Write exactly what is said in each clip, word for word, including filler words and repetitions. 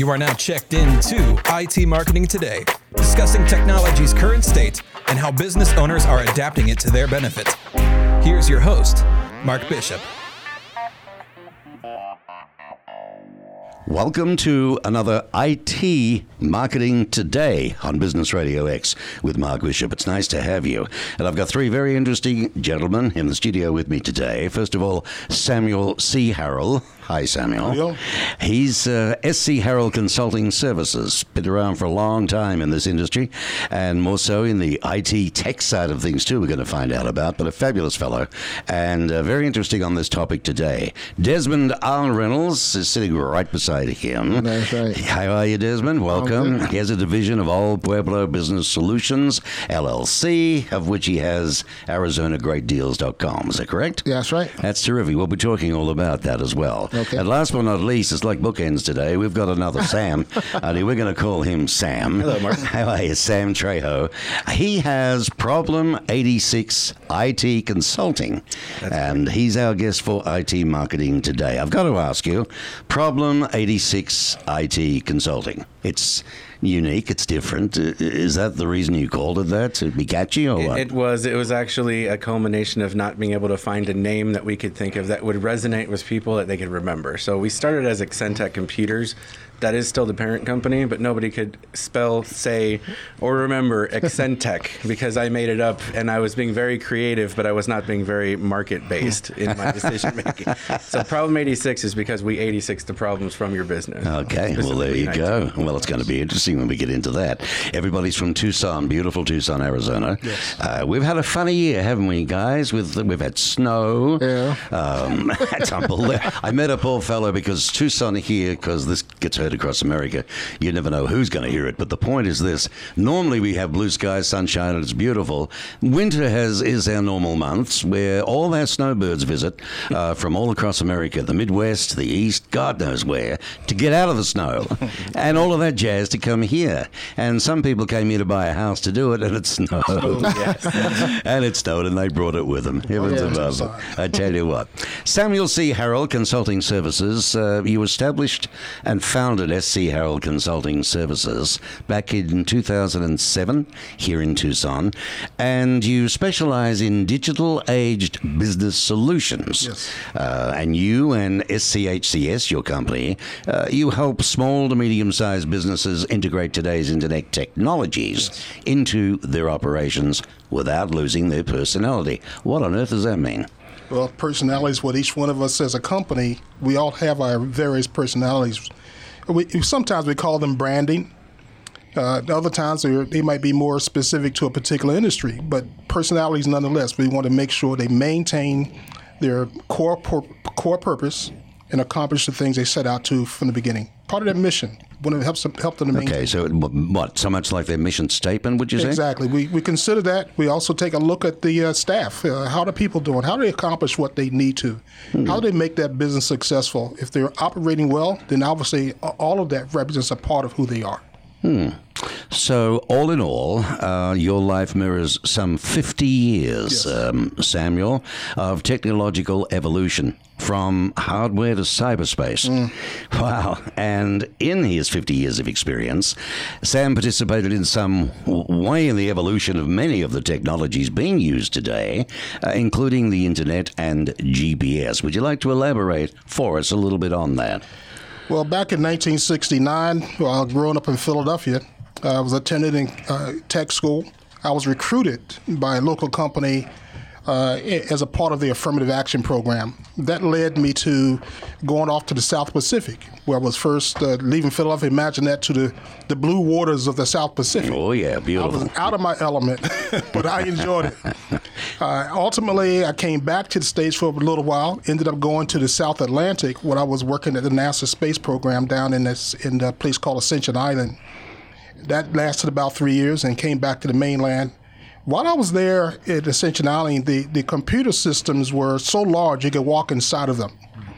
You are now checked into I T Marketing Today, discussing technology's current state and how business owners are adapting it to their benefit. Here's your host, Mark Bishop. Welcome to another I T Marketing Today on Business Radio X with Mark Bishop. It's nice to have you. And I've got three very interesting gentlemen in the studio with me today. First of all, Samuel C. Harrell. Hi, Samuel. Hello. He's uh, S C. Harrell Consulting Services. Been around for a long time in this industry, and more so in the I T tech side of things, too, we're going to find out about. But a fabulous fellow, and uh, very interesting on this topic today. Desmond R. Reynolds is sitting right beside him. That's right. How are you, Desmond? Welcome. He has a division of Old Pueblo Business Solutions, L L C, of which he has Arizona Great Deals dot com. Is that correct? Yeah, that's right. That's terrific. We'll be talking all about that as well. Okay. And last but not least, it's like bookends today. We've got another Sam. and we're going to call him Sam. Hello, Mark. How are you, Sam Trejo? He has Problem eighty-six I T Consulting, That's and right. he's our guest for I T Marketing Today. I've got to ask you, Problem eighty-six I T Consulting. It's unique. It's different. Is that the reason you called it that? To be catchy or what? It, it was. It was actually a culmination of not being able to find a name that we could think of that would resonate with people that they could remember. So we started as Accentech Computers. That is still the parent company, but nobody could spell, say, or remember Accentech because I made it up, and I was being very creative, but I was not being very market-based in my decision-making. So Problem eighty-six is because we eighty-six the problems from your business. Okay, well, there you go. Well, it's going to be interesting when we get into that. Everybody's from Tucson, beautiful Tucson, Arizona. Yes. Uh, we've had a funny year, haven't we, guys? With We've had snow. Yeah. Um, it's unbelievable. I met a poor fellow because Tucson here, because this gets heard across America, you never know who's going to hear it. But the point is this: normally we have blue skies, sunshine, and it's beautiful. Winter has is our normal months where all our snowbirds visit uh, from all across America, the Midwest, the East, God knows where, to get out of the snow and all of that jazz to come here. And some people came here to buy a house to do it, and it snowed. and it snowed, and they brought it with them. Heavens yeah, above. Tucson. I tell you what. Samuel C. Harrell Consulting Services, uh, you established and founded S C. Harrell Consulting Services back in two thousand seven here in Tucson, and you specialize in digital-aged business solutions. Yes. Uh, and you and S C H C S, your company, uh, you help small to medium-sized businesses integrate today's internet technologies yes. into their operations without losing their personality. What on earth does that mean? Well, personality is what each one of us as a company, we all have our various personalities. We, sometimes we call them branding. Uh, other times they might be more specific to a particular industry, but personalities nonetheless. We want to make sure they maintain their core pur- core purpose and accomplish the things they set out to from the beginning. Part of their mission. When it helps them, help them to maintain. Okay, so what? So much like their mission statement, would you say? Exactly. We we consider that. We also take a look at the uh, staff. Uh, how are people doing? How do they accomplish what they need to? Hmm. How do they make that business successful? If they're operating well, then obviously all of that represents a part of who they are. Hmm. So, all in all, uh, your life mirrors some fifty years, Yes. um, Samuel, of technological evolution from hardware to cyberspace. Mm. Wow. And in his fifty years of experience, Sam participated in some way in the evolution of many of the technologies being used today, uh, including the internet and G P S. Would you like to elaborate for us a little bit on that? Well, back in nineteen sixty-nine, while growing up in Philadelphia, I was attending uh, tech school. I was recruited by a local company uh, as a part of the affirmative action program. That led me to going off to the South Pacific, where I was first uh, leaving Philadelphia. Imagine that, to the, the blue waters of the South Pacific. Oh, yeah, beautiful. I was out of my element, but I enjoyed it. Uh, ultimately, I came back to the States for a little while, ended up going to the South Atlantic when I was working at the NASA space program down in, this, in a place called Ascension Island. That lasted about three years and came back to the mainland. While I was there at Ascension Island, the, the computer systems were so large you could walk inside of them.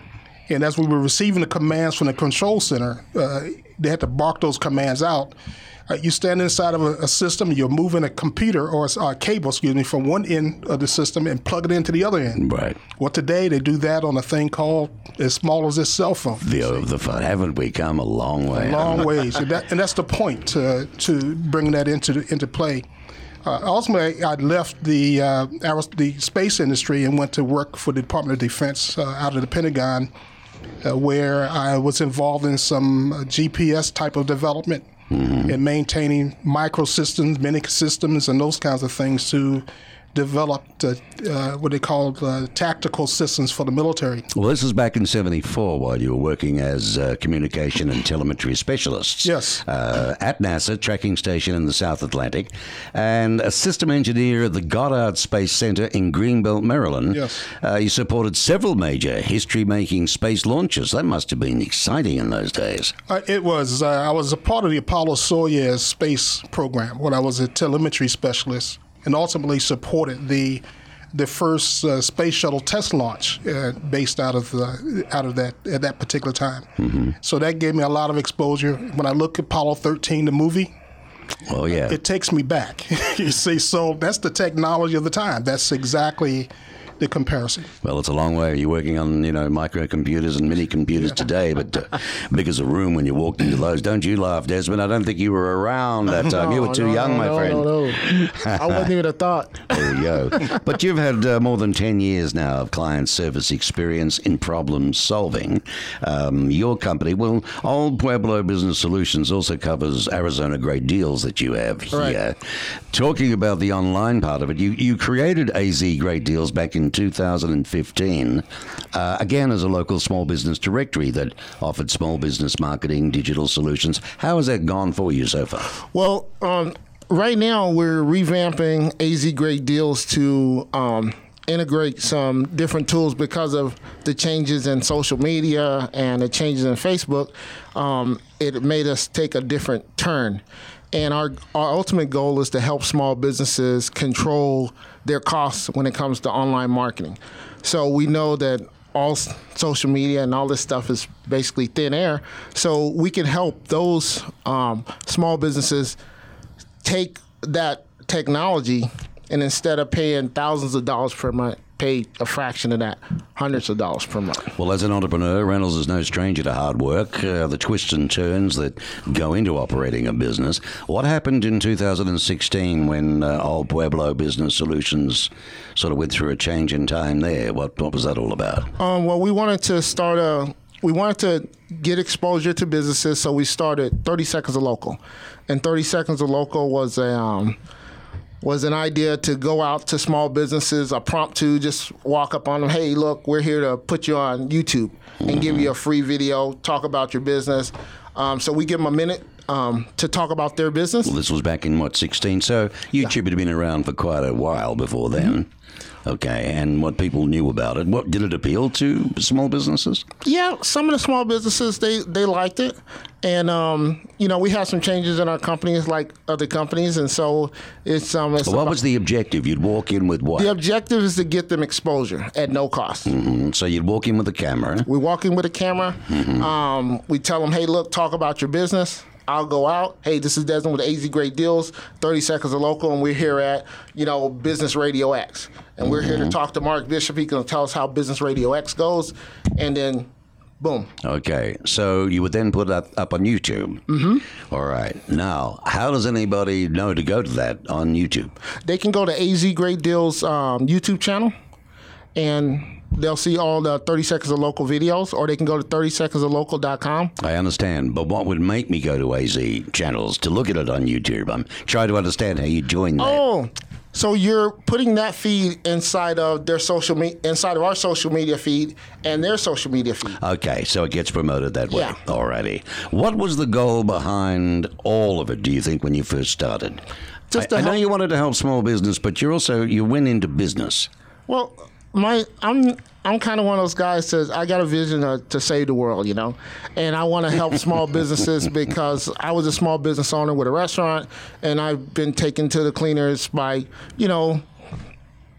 And as we were receiving the commands from the control center, uh, they had to bark those commands out. Uh, you stand inside of a, a system, you're moving a computer or a, a cable, excuse me, from one end of the system and plug it into the other end. Right. Well, today they do that on a thing called as small as this cell phone. The, the fun. Haven't we come a long way? A long ways. And, that, and that's the point to, to bring that into, into play. Uh, ultimately, I left the uh, the space industry and went to work for the Department of Defense uh, out of the Pentagon, uh, where I was involved in some uh, G P S type of development mm-hmm. and maintaining microsystems, mini systems, and those kinds of things to develop uh, uh, what they call uh, tactical systems for the military. Well, this was back in seventy-four while you were working as uh, communication and telemetry specialists. Yes. Uh, at NASA, tracking station in the South Atlantic, and a system engineer at the Goddard Space Center in Greenbelt, Maryland. Yes. Uh, you supported several major history-making space launches. That must have been exciting in those days. Uh, it was. Uh, I was a part of the Apollo-Soyuz space program when I was a telemetry specialist, and ultimately supported the the first uh, space shuttle test launch uh, based out of the, out of that at that particular time. Mm-hmm. So that gave me a lot of exposure. When I look at Apollo thirteen, the movie, oh yeah, it takes me back. You see, so that's the technology of the time. That's exactly the comparison. Well, it's a long way. You're working on, you know, microcomputers and mini computers yeah. today, but uh, big as a room when you walked into those. Don't you laugh, Desmond. I don't think you were around that time. No, you were too no, young, no, my no, friend. No, no. I wasn't even a thought. There you go. But you've had uh, more than ten years now of client service experience in problem solving. Um, your company, well, Old Pueblo Business Solutions also covers Arizona Great Deals that you have here. Right. Talking about the online part of it, you, you created A Z Great Deals back in two thousand fifteen, uh, again as a local small business directory that offered small business marketing, digital solutions. How has that gone for you so far? Well, um, right now we're revamping A Z Great Deals to um, integrate some different tools because of the changes in social media and the changes in Facebook. Um, it made us take a different turn. And our, our ultimate goal is to help small businesses control their costs when it comes to online marketing. So we know that all social media and all this stuff is basically thin air. So we can help those um, small businesses take that technology and instead of paying thousands of dollars per month, pay a fraction of that, hundreds of dollars per month. Well, as an entrepreneur, Reynolds is no stranger to hard work, uh, the twists and turns that go into operating a business. What happened in two thousand sixteen when uh, Old Pueblo Business Solutions sort of went through a change in time there? What, what was that all about? Um, well, we wanted to start a, we wanted to get exposure to businesses, so we started thirty Seconds of Local. And thirty Seconds of Local was a... Um, was an idea to go out to small businesses, a prompt to just walk up on them, hey, look, we're here to put you on YouTube and mm-hmm. give you a free video, talk about your business. Um, so we give them a minute um, to talk about their business. Well, this was back in, what, sixteen? So YouTube yeah. had been around for quite a while before then. Mm-hmm. Okay, and what people knew about it, what did it appeal to small businesses? Yeah, some of the small businesses, they, they liked it. And, um, you know, we have some changes in our companies like other companies, and so it's... Um, it's what about, was the objective? You'd walk in with what? The objective is to get them exposure at no cost. Mm-hmm. So you'd walk in with a camera? We walk in with a camera. Mm-hmm. Um, we tell them, hey, look, talk about your business. I'll go out. Hey, this is Desmond with A Z Great Deals, thirty Seconds of Local, and we're here at, you know, Business Radio X. And we're mm-hmm. here to talk to Mark Bishop. He's going to tell us how Business Radio X goes. And then, boom. Okay. So you would then put that up on YouTube. Mm-hmm. All right. Now, how does anybody know to go to that on YouTube? They can go to A Z Great Deals um, YouTube channel, and they'll see all the thirty Seconds of Local videos, or they can go to thirty seconds of local dot com. I understand, but what would make me go to A Z channels to look at it on YouTube? I'm trying to understand how you join that. Oh, so you're putting that feed inside of their social me- inside of our social media feed and their social media feed. Okay, so it gets promoted that way. Yeah. Alrighty. What was the goal behind all of it, do you think, when you first started? Just I, I help- know you wanted to help small business, but you also, you went into business. Well, My, I'm I'm kind of one of those guys that says I got a vision to, to save the world, you know, and I want to help small businesses because I was a small business owner with a restaurant, and I've been taken to the cleaners by, you know,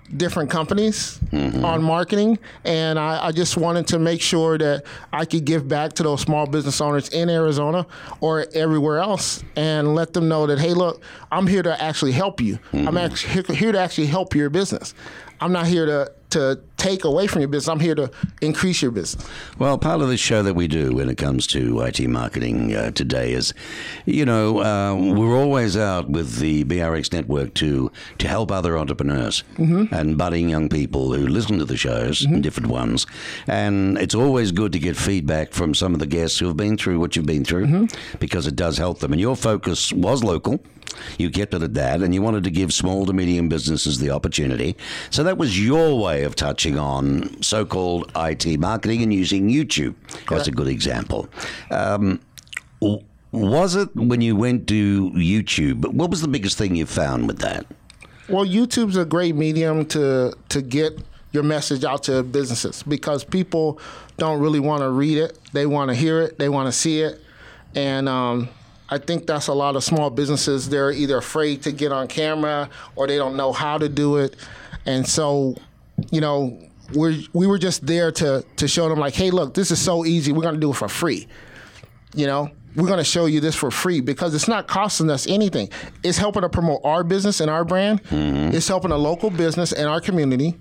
different companies Mm-hmm. on marketing, and I, I just wanted to make sure that I could give back to those small business owners in Arizona or everywhere else and let them know that, hey, look, I'm here to actually help you. Mm-hmm. I'm actually here to actually help your business. I'm not here to, to take away from your business. I'm here to increase your business. Well, part of the show that we do when it comes to I T marketing uh, today is, you know, uh, we're always out with the B R X network to to help other entrepreneurs Mm-hmm. and budding young people who listen to the shows, Mm-hmm. different ones. And it's always good to get feedback from some of the guests who have been through what you've been through Mm-hmm. because it does help them. And your focus was local. You kept it at that, and you wanted to give small to medium businesses the opportunity. So that was your way of touching on so-called I T marketing and using YouTube as a good example. Um, w- was it when you went to YouTube, what was the biggest thing you found with that? Well, YouTube's a great medium to to get your message out to businesses because people don't really want to read it. They want to hear it. They want to see it. And um, I think that's a lot of small businesses. They're either afraid to get on camera or they don't know how to do it. And so, you know, we we were just there to to show them like, hey, look, this is so easy. We're going to do it for free. You know, we're going to show you this for free because it's not costing us anything. It's helping to promote our business and our brand. Mm-hmm. It's helping a local business and our community.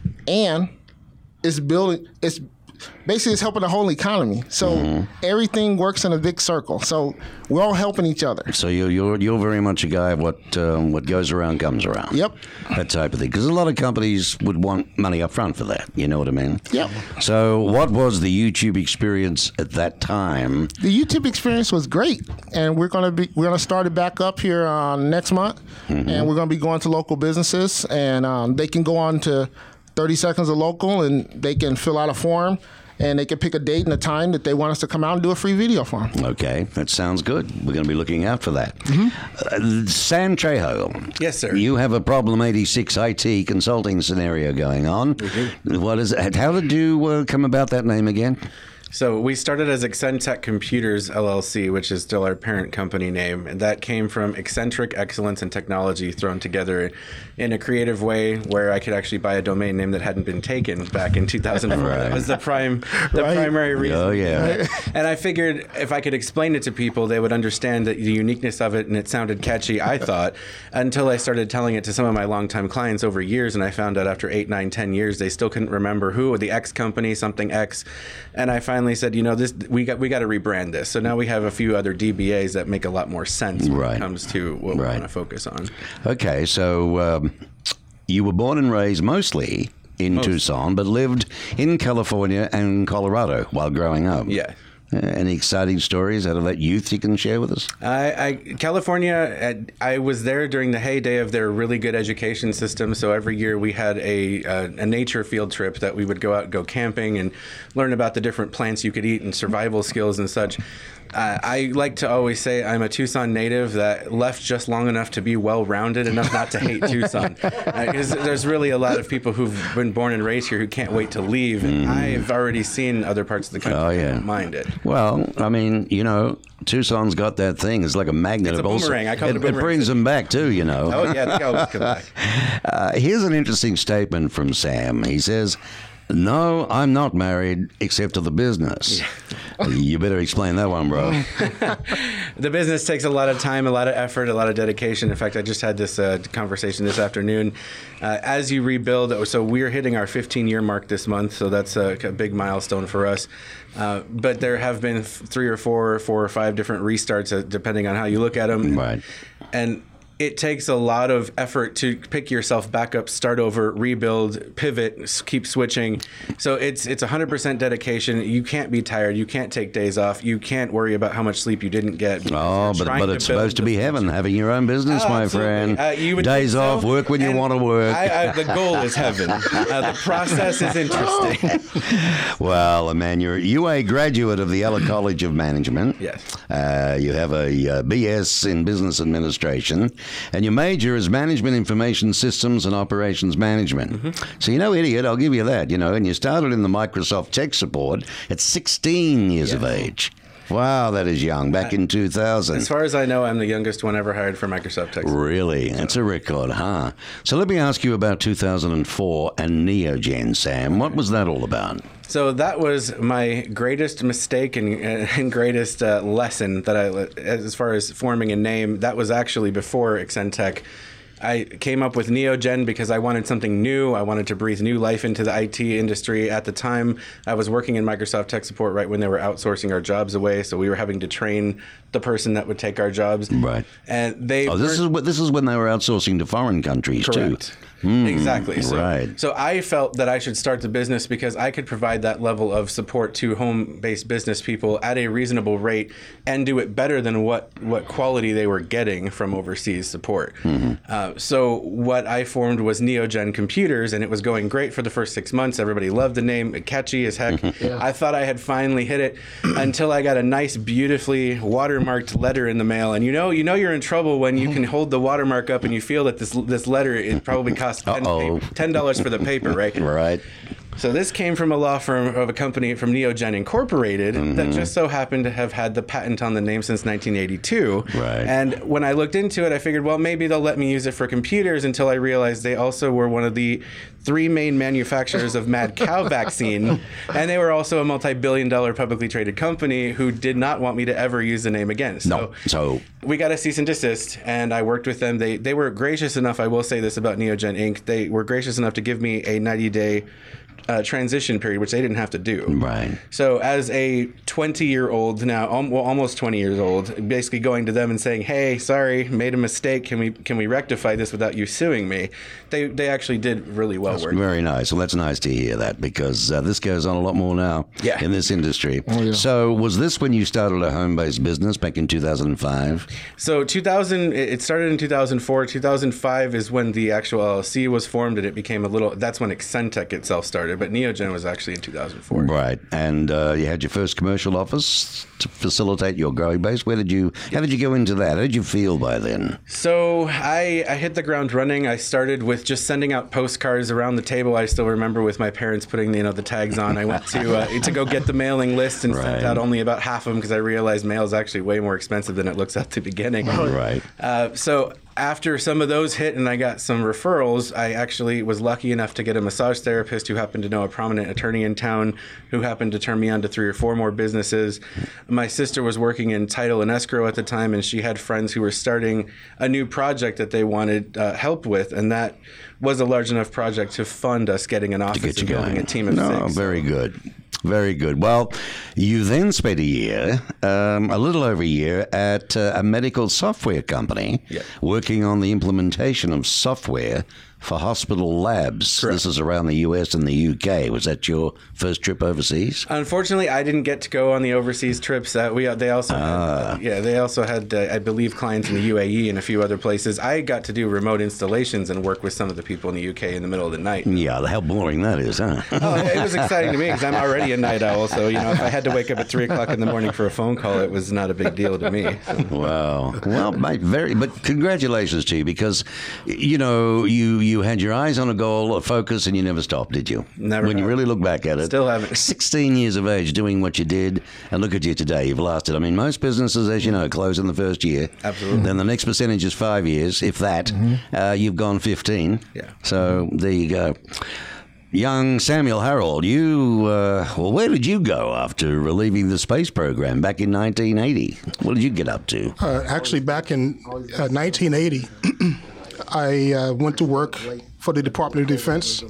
And it's building, it's basically it's helping the whole economy. So mm-hmm. everything works in a big circle. So we're all helping each other. So you're you're, you're very much a guy of what um, what goes around comes around. Yep. That type of thing. Because a lot of companies would want money up front for that. You know what I mean? Yep. So what was the YouTube experience at that time? The YouTube experience was great, and we're gonna be we're gonna start it back up here uh, next month, mm-hmm. and we're gonna be going to local businesses, and um, they can go on to thirty seconds of local, and they can fill out a form, and they can pick a date and a time that they want us to come out and do a free video for them. Okay, that sounds good. We're going to be looking out for that. Mm-hmm. Uh, Sam Trejo. Yes, sir. You have a Problem eighty-six I T consulting scenario going on. Mm-hmm. What is it? How did you uh, come about that name again? So we started as Accentech Computers, L L C, which is still our parent company name. And that came from eccentric excellence and technology thrown together in a creative way where I could actually buy a domain name that hadn't been taken back in two thousand four. Right. That was the prime, the Right. primary reason. Oh, yeah. And I figured if I could explain it to people, they would understand the uniqueness of it, and it sounded catchy, I thought, until I started telling it to some of my longtime clients over years, and I found out after eight, nine, ten years, they still couldn't remember who, the X company, something X. And I finally said, you know, this we got we got to rebrand this. So now we have a few other D B As that make a lot more sense when Right. it comes to what Right. we want to focus on. Okay, so um, you were born and raised mostly in Most. Tucson, but lived in California and Colorado while growing up. Yeah. Uh, any exciting stories out of that youth you can share with us? I, I California, I was there during the heyday of their really good education system. So every year we had a a, a nature field trip that we would go out and go camping and learn about the different plants you could eat and survival skills and such. Uh, I like to always say I'm a Tucson native that left just long enough to be well-rounded enough not to hate Tucson. Because uh, there's really a lot of people who've been born and raised here who can't wait to leave. And I've already seen other parts of the country. Oh, yeah. Who don't mind it. Well, I mean, you know, Tucson's got that thing. It's like a magnet. It's a It also- boomerang. I call it a it, boomerang. brings them back, too, you know. Oh, yeah, they always come back. Uh, here's an interesting statement from Sam. He says, "No, I'm not married except to the business." You better explain that one, bro. The business takes a lot of time, a lot of effort, a lot of dedication. In fact, I just had this uh, conversation this afternoon. Uh, as you rebuild, so we're hitting our fifteen-year mark this month, so that's a, a big milestone for us. Uh, but there have been three or four, four or five different restarts, uh, depending on how you look at them. Right. And it takes a lot of effort to pick yourself back up, start over, rebuild, pivot, s- keep switching. So it's it's one hundred percent dedication. You can't be tired. You can't take days off. You can't worry about how much sleep you didn't get. because Oh, you're but trying but to it's build supposed to the be future. heaven, having your own business, Oh, my absolutely. friend. Uh, you would Days think so. off, work when you And want to work. I, I, the goal is heaven. Uh, the process is interesting. Well, man, you're a U A graduate of the Ella College of Management. Yes. Uh, you have a uh, B S in Business Administration, and your major is Management Information Systems and Operations Management. Mm-hmm. So, you know, idiot, I'll give you that, you know, and you started in the Microsoft tech support at sixteen years of age. Wow, that is young. Back in two thousand. As far as I know, I'm the youngest one ever hired for Microsoft Tech. Really? That's a record, huh? So let me ask you about two thousand four and Neogen, Sam. What was that all about? So that was my greatest mistake and, and greatest uh, lesson that I, as far as forming a name, that was actually before Accentech. I came up with Neogen because I wanted something new. I wanted to breathe new life into the I T industry. At the time, I was working in Microsoft Tech Support right when they were outsourcing our jobs away, so we were having to train the person that would take our jobs. Right. And they Oh, this is what this is when they were outsourcing to foreign countries Correct. too. Mm, exactly. So, right. so I felt that I should start the business because I could provide that level of support to home-based business people at a reasonable rate and do it better than what, what quality they were getting from overseas support. Mm-hmm. Uh, so what I formed was Neogen Computers, and it was going great for the first six months. Everybody loved the name, catchy as heck. Yeah. I thought I had finally hit it until I got a nice, beautifully watermarked letter in the mail. And you know, you know you're in trouble when you can hold the watermark up and you feel that this this letter it probably costs ten dollars for the paper, right? Right. So this came from a law firm of a company from Neogen Incorporated mm-hmm. that just so happened to have had the patent on the name since nineteen eighty-two. Right. And when I looked into it, I figured, well, maybe they'll let me use it for computers until I realized they also were one of the three main manufacturers of mad cow vaccine. And they were also a multi-billion dollar publicly traded company who did not want me to ever use the name again. So, no. So we got a cease and desist, and I worked with them. They they were gracious enough, I will say this about Neogen Incorporated. They were gracious enough to give me a ninety-day Uh, transition period, which they didn't have to do. Right. So as a twenty-year-old now, al- well, almost twenty years old, basically going to them and saying, "Hey, sorry, made a mistake. Can we can we rectify this without you suing me?" They they actually did really well. That's work. very nice. Well, that's nice to hear that because uh, this goes on a lot more now yeah. in this industry. Oh, yeah. So was this when you started a home-based business back in two thousand five? So two thousand, it started in two thousand four. two thousand five is when the actual L L C was formed, and it became a little. That's when Accentech itself started. But Neogen was actually in two thousand four. Right, and uh, you had your first commercial office to facilitate your growing base. Where did you? How did you go into that? How did you feel by then? So I, I hit the ground running. I started with just sending out postcards around the table. I still remember with my parents putting you know the tags on. I went to uh, to go get the mailing list and right. sent out only about half of them because I realized mail is actually way more expensive than it looks at the beginning. Right. Uh, so. After some of those hit and I got some referrals, I actually was lucky enough to get a massage therapist who happened to know a prominent attorney in town who happened to turn me on to three or four more businesses. My sister was working in title and escrow at the time, and she had friends who were starting a new project that they wanted uh, help with, and that was a large enough project to fund us getting an office and building a team of no, six. Very good. Very good. Well, you then spent a year, um, a little over a year, at uh, a medical software company yeah. working on the implementation of software for hospital labs. Correct. This is around the U S and the U K. Was that your first trip overseas? Unfortunately, I didn't get to go on the overseas trips. Uh, we they also had, Ah. uh, yeah they also had uh, I believe clients in the U A E and a few other places. I got to do remote installations and work with some of the people in the U K in the middle of the night. Yeah, how boring that is, huh? Oh, it was exciting to me because I'm already a night owl. So you know, if I had to wake up at three o'clock in the morning for a phone call, it was not a big deal to me. So. Wow. Well, mate, very. But congratulations to you because, you know, you. You had your eyes on a goal, a focus, and you never stopped, did you? Never. When have. you really look back at it. Still haven't. sixteen years of age doing what you did, and look at you today. You've lasted. I mean, most businesses, as you know, close in the first year. Absolutely. Then the next percentage is five years, if that. Mm-hmm. Uh, you've gone fifteen. Yeah. So there you go. Young Samuel Harold, you, uh, well, where did you go after leaving the space program back in nineteen eighty? What did you get up to? Uh, actually, back in uh, nineteen eighty, I uh, went to work for the Department of Defense.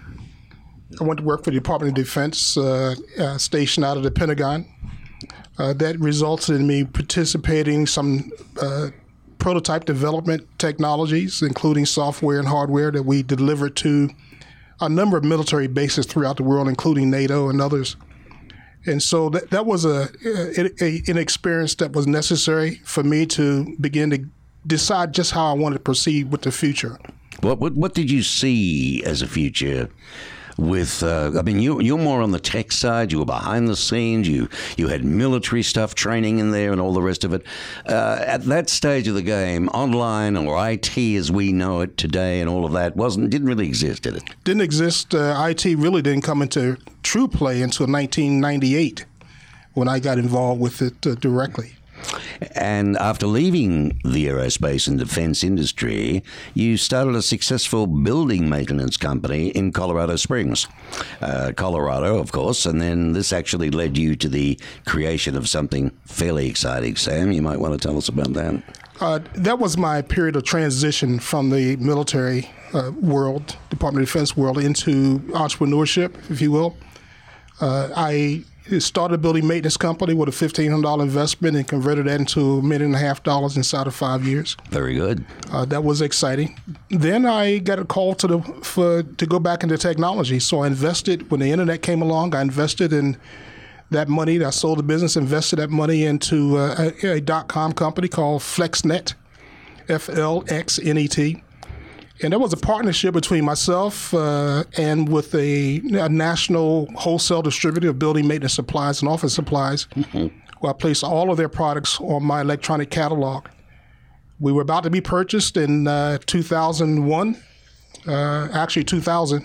I went to work for the Department of Defense, uh, uh, stationed out of the Pentagon. Uh, that resulted in me participating in some uh, prototype development technologies, including software and hardware that we delivered to a number of military bases throughout the world, including NATO and others. And so that, that was a, a, a an experience that was necessary for me to begin to decide just how I wanted to proceed with the future. What what, what did you see as a future with, uh, I mean, you, you're more on the tech side. You were behind the scenes. You you had military stuff, training in there and all the rest of it. Uh, at that stage of the game, online or I T as we know it today and all of that wasn't didn't really exist, did it? Didn't exist. Uh, I T really didn't come into true play until nineteen ninety-eight. when I got involved with it uh, directly. And after leaving the aerospace and defense industry, you started a successful building maintenance company in Colorado Springs, uh, Colorado, of course. And then this actually led you to the creation of something fairly exciting. Sam, you might want to tell us about that. Uh, that was my period of transition from the military uh, world, Department of Defense world, into entrepreneurship, if you will. Uh, I started a building maintenance company with a fifteen hundred dollars investment and converted that into a million and a half dollars inside of five years. Very good. Uh, that was exciting. Then I got a call to the for to go back into technology. So I invested, when the internet came along, I invested in that money. I sold the business, invested that money into uh, a, a dot-com company called FlexNet, F L X N E T. And that was a partnership between myself uh, and with a, a national wholesale distributor of building maintenance supplies and office supplies, mm-hmm. where I placed all of their products on my electronic catalog. We were about to be purchased in uh, two thousand one, uh, actually two thousand.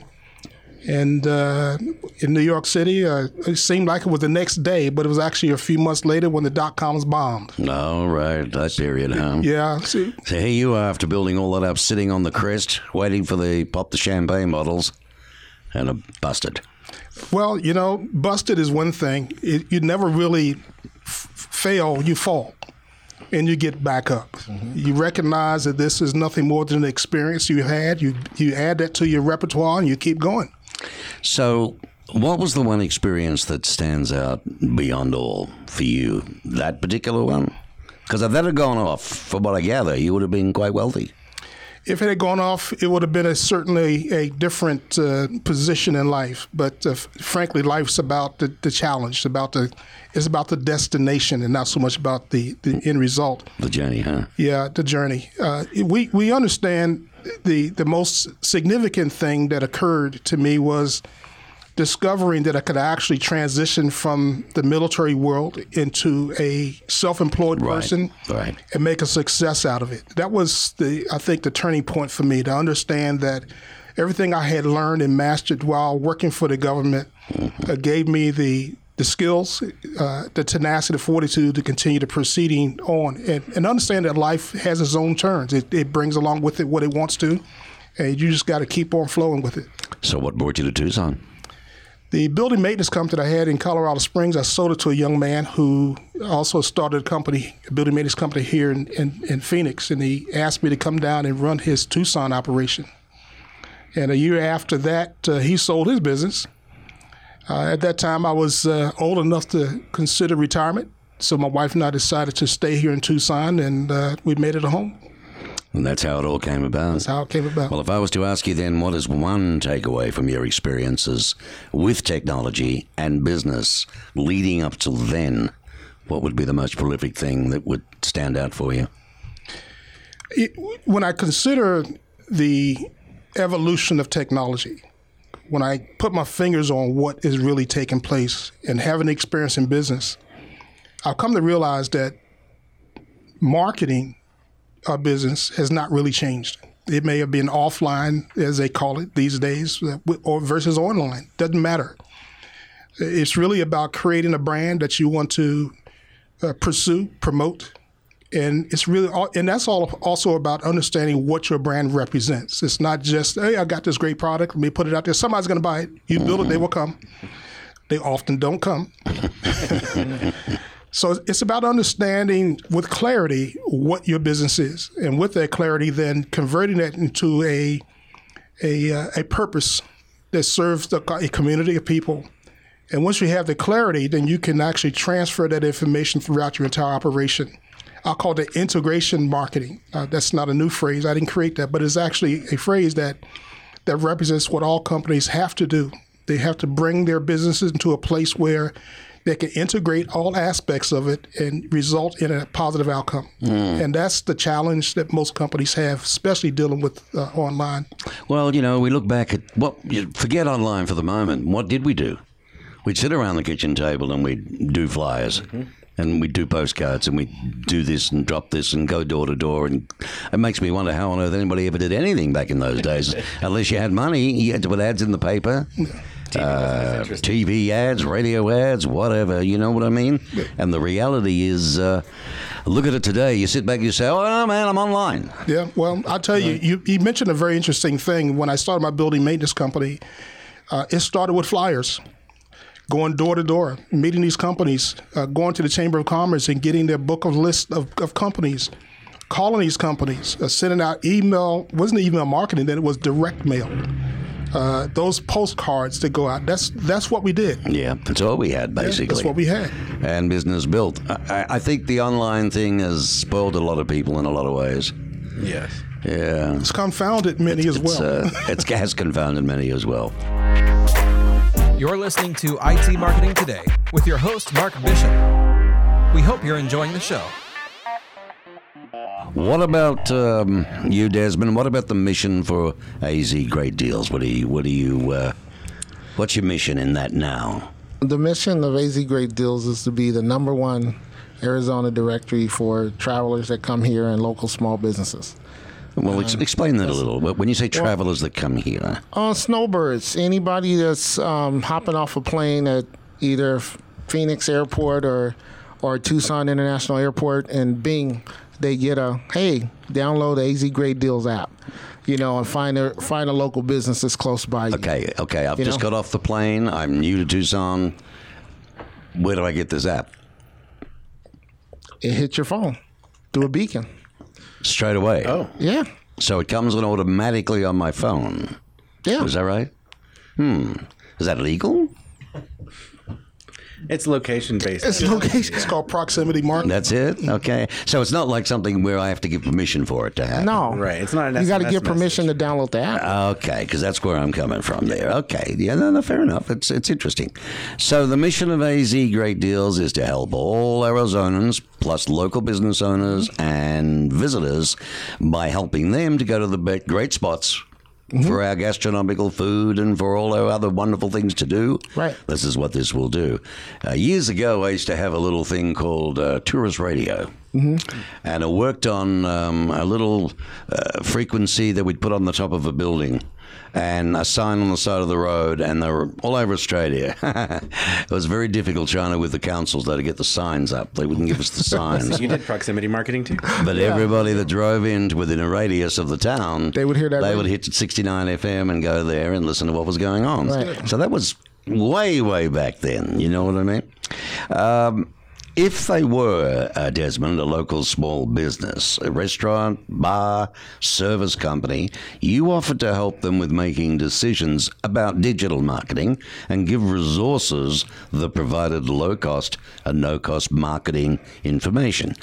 And uh, in New York City, uh, it seemed like it was the next day, but it was actually a few months later when the dot-coms bombed. Oh, right. That period, huh? Yeah. See? So here you are after building all that up, sitting on the crest, waiting for the pop the champagne bottles, and it busted. Well, you know, busted is one thing. It, you never really f- fail, you fall. And you get back up. Mm-hmm. You recognize that this is nothing more than an experience you had. You you add that to your repertoire and you keep going. So what was the one experience that stands out beyond all for you? That particular one? Because if that had gone off, from what I gather, you would have been quite wealthy. If it had gone off, it would have been a, certainly a different uh, position in life. But uh, f- frankly, life's about the, the challenge. It's about the it's about the destination, and not so much about the, the end result. The journey, huh? Yeah, the journey. Uh, we we understand the the most significant thing that occurred to me was discovering that I could actually transition from the military world into a self-employed right, person right. and make a success out of it. That was, the I think, the turning point for me, to understand that everything I had learned and mastered while working for the government mm-hmm. uh, gave me the the skills, uh, the tenacity, the fortitude to continue to proceeding on, and, and understand that life has its own turns. It, it brings along with it what it wants to, and you just got to keep on flowing with it. So what brought you to Tucson? The building maintenance company that I had in Colorado Springs, I sold it to a young man who also started a company, a building maintenance company here in, in, in Phoenix, and he asked me to come down and run his Tucson operation. And a year after that, uh, he sold his business. Uh, at that time, I was uh, old enough to consider retirement, so my wife and I decided to stay here in Tucson, and uh, we made it a home. And that's how it all came about. That's how it came about. Well, if I was to ask you then, what is one takeaway from your experiences with technology and business leading up till then, what would be the most prolific thing that would stand out for you? It, when I consider the evolution of technology, when I put my fingers on what is really taking place and having experience in business, I've come to realize that marketing our business has not really changed. It may have been offline, as they call it these days, or versus online. Doesn't matter. It's really about creating a brand that you want to uh, pursue, promote, and it's really, all, and that's all also about understanding what your brand represents. It's not just, hey, I got this great product, let me put it out there. Somebody's going to buy it. You build it, they will come. They often don't come. So it's about understanding with clarity what your business is, and with that clarity, then converting that into a a, uh, a purpose that serves the, a community of people. And once you have the clarity, then you can actually transfer that information throughout your entire operation. I'll call it integration marketing. Uh, that's not a new phrase. I didn't create that, but it's actually a phrase that that represents what all companies have to do. They have to bring their businesses into a place where they can integrate all aspects of it and result in a positive outcome. Mm. And that's the challenge that most companies have, especially dealing with uh, online. Well, you know, we look back at what, forget online for the moment. What did we do? We'd sit around the kitchen table and we'd do flyers. Mm-hmm. And we do postcards, and we do this and drop this and go door to door. And it makes me wonder how on earth anybody ever did anything back in those days. Unless you had money, you had to put ads in the paper. T V wasn't as uh, interesting. T V ads, radio ads, whatever. You know what I mean? And the reality is, uh, look at it today. You sit back and you say, oh, man, I'm online. Yeah, well, I'll tell you, you, you mentioned a very interesting thing. When I started my building maintenance company, uh, it started with flyers, going door to door, meeting these companies, uh, going to the Chamber of Commerce and getting their book of list of, of companies, calling these companies, uh, sending out email, wasn't email marketing, then it was direct mail. Uh, those postcards that go out, that's that's what we did. Yeah, that's all we had, basically. Yeah, that's what we had. And business built. I, I think the online thing has spoiled a lot of people in a lot of ways. Yes. Yeah. It's confounded many as It's, well. uh, it's has confounded many as well. You're listening to I T Marketing Today with your host, Mark Bishop. We hope you're enjoying the show. What about um, you, Desmond? What about the mission for A Z Great Deals? What do you? What do you? Uh, what's your mission in that now? The mission of A Z Great Deals is to be the number one Arizona directory for travelers that come here and local small businesses. Well, ex- explain that a little. When you say travelers that come here, Uh, snowbirds, anybody that's um, hopping off a plane at either Phoenix Airport or or Tucson International Airport, and bing, they get a, hey, download the A Z Great Deals app, you know, and find a find a local business that's close by you. okay, okay. I've You just know? got off the plane. I'm new to Tucson. Where do I get this app? It hits your phone through a beacon. Straight away. Oh. Yeah, So it comes on automatically on my phone. yeah. Is that right? Hmm. Is that legal? It's location based. It's location. It's called proximity marketing. That's it? Okay. So it's not like something where I have to give permission for it to happen. No, Right. It's not an You got to S M S get permission message. to download the app. Okay, because that's where I'm coming from there. Okay, yeah, no, no, fair enough. It's it's interesting. So the mission of A Z Great Deals is to help all Arizonans, plus local business owners and visitors, by helping them to go to the be- great spots for our gastronomical food and for all our other wonderful things to do. Right. This is what this will do. Uh, years ago, I used to have a little thing called uh, tourist radio. And I worked on um, a little uh, frequency that we'd put on the top of a building and a sign on the side of the road, and they were all over Australia. It was very difficult trying to with the councils, though, to get the signs up. They wouldn't give us the signs. You did proximity marketing too? But everybody that drove in to within a radius of the town, They would hear that They radio. would hit sixty-nine F M and go there and listen to what was going on. Right. So that was way, way back then. You know what I mean? Um, if they were, uh, Desmond, a local small business, a restaurant, bar, service company, you offered to help them with making decisions about digital marketing and give resources that provided low-cost and no-cost marketing information.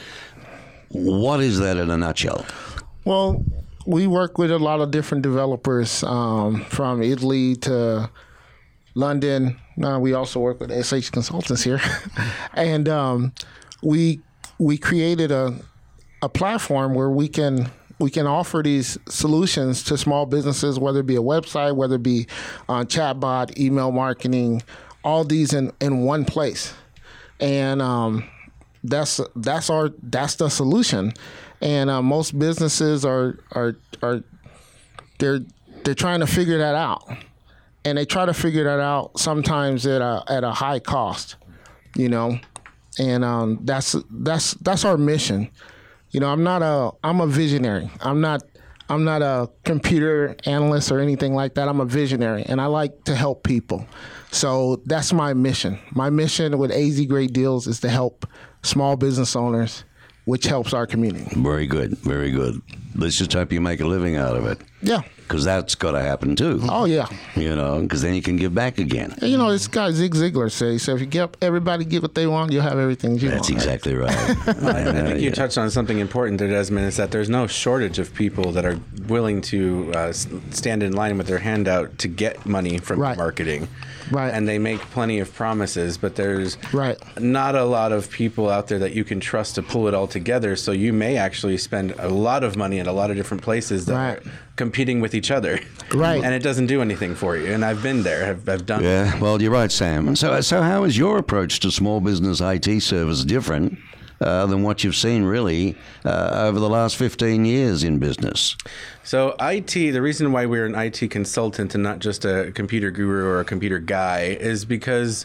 What is that in a nutshell? Well, we work with a lot of different developers um, from Italy to London. Uh, we also work with S H Consultants here, and um, we we created a a platform where we can we can offer these solutions to small businesses, whether it be a website, whether it be uh, chatbot, email marketing, all these in, in one place, and um, that's that's our that's the solution. And uh, most businesses are are are they're they're trying to figure that out. And they try to figure that out sometimes at a at a high cost, you know, and um, that's that's that's our mission. You know, I'm not a I'm a visionary. I'm not I'm not a computer analyst or anything like that. I'm a visionary, and I like to help people. So that's my mission. My mission with A Z Great Deals is to help small business owners, which helps our community. Very good, very good. Let's just hope you make a living out of it. Yeah. Because that's got to happen too. Oh yeah. You know, because then you can give back again. You know, this guy Zig Ziglar says, so if you get everybody get what they want, you'll have everything you That's want. right? exactly right. I think you touched on something important there, Desmond, is that there's no shortage of people that are willing to uh, s- stand in line with their hand out to get money from Right. marketing. Right. And they make plenty of promises, but there's Right. not a lot of people out there that you can trust to pull it all together. So you may actually spend a lot of money at a lot of different places that Right. are competing with each other. Right. And it doesn't do anything for you. And I've been there. I've, I've done Yeah, well, you're right, Sam. So, so how is your approach to small business I T service different uh, than what you've seen really uh, over the last fifteen years in business. So I T, the reason why we're an I T consultant and not just a computer guru or a computer guy is because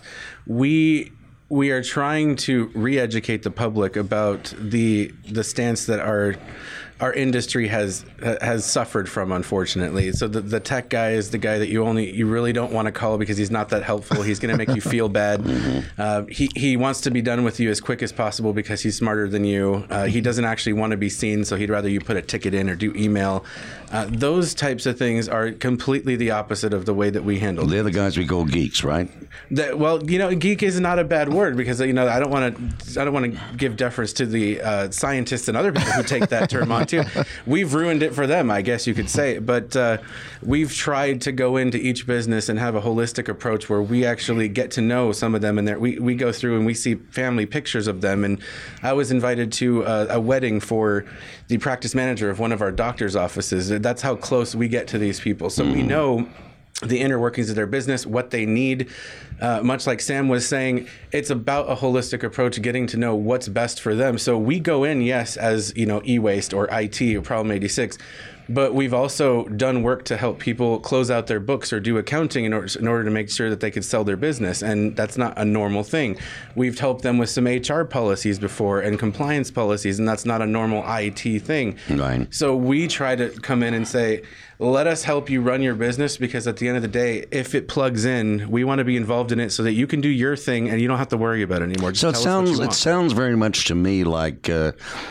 we we are trying to re-educate the public about the the stance that our our industry has has suffered from, unfortunately. So the, the tech guy is the guy that you only you really don't want to call because he's not that helpful. He's going to make you feel bad. Mm-hmm. Uh, he he wants to be done with you as quick as possible because he's smarter than you. Uh, he doesn't actually want to be seen, so he'd rather you put a ticket in or do email. Uh, those types of things are completely the opposite of the way that we handle. They're the guys we call geeks, right? That, well, you know, geek is not a bad word because you know I don't want to I don't want to give deference to the uh, scientists and other people who take that term on too. We've ruined it for them, I guess you could say. But uh, we've tried to go into each business and have a holistic approach where we actually get to know some of them, and we we go through and we see family pictures of them. And I was invited to a, a wedding for the practice manager of one of our doctor's offices. That's how close we get to these people. So mm. we know the inner workings of their business, what they need. Uh, much like Sam was saying, it's about a holistic approach, getting to know what's best for them. So we go in, yes, as you know, e-waste or I T or Problem eighty-six, but we've also done work to help people close out their books or do accounting in order, in order to make sure that they could sell their business. And that's not a normal thing. We've helped them with some H R policies before and compliance policies, and that's not a normal I T thing. Right. So we try to come in and say, let us help you run your business, because at the end of the day, if it plugs in, we want to be involved in it so that you can do your thing and you don't have to worry about it anymore. Just so it tell sounds us what you it want. sounds very much to me like uh,